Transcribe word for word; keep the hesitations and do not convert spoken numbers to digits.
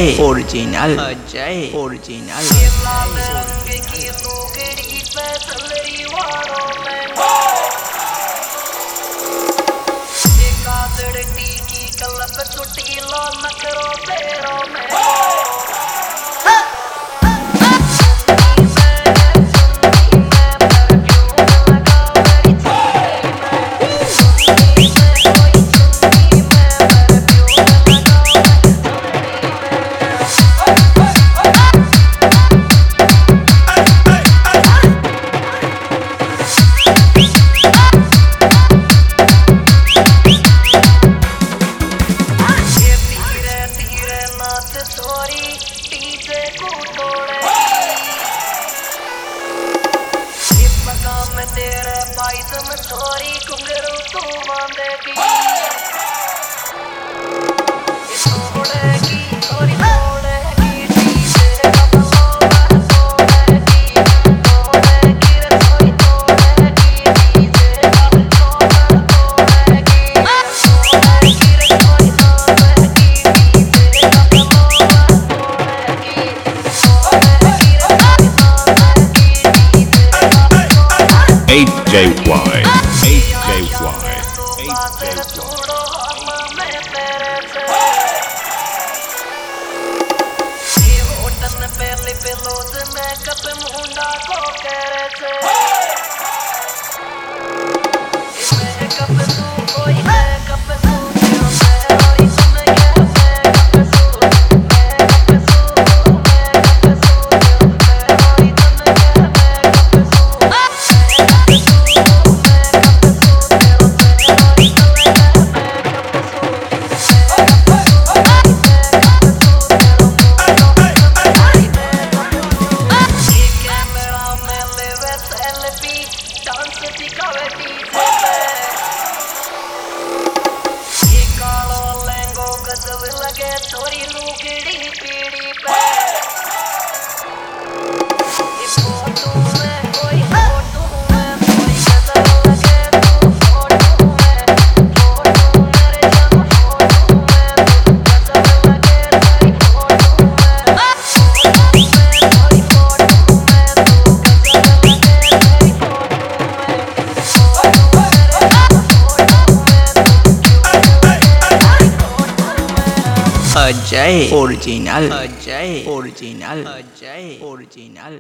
Ajay original Ajay original तेरे पाई तुम छोरी कुंगरू तू मांदेगी तोड़ेगी छोरी तोड़ेगी डीजे का बलोगा तोड़ेगी तोड़ेगी रे छोरी तोड़ेगी डीजे का बलोगा तोड़ेगी तोड़ेगी रे छोरी तोड़ेगी डीजे का बलोगा तोड़ेगी तोड़ेगी रे छोरी तोड़ेगी डीजे का eight J Y eight J Y eight J थोड़ी लुगड़ी पीड़ी पे इस फोटो में कोई फोटो में कोई गजल लगे तू फोटो में फोटो मेरे जम फोटो में तू गजल लगे तेरी फोटो में फोटो में कोई फोटो में तू गजल लगे तेरी फोटो में फोटो मेरे जम फोटो में तू क्यों लगे तेरी फोटो में Ajay original Ajay original Ajay original.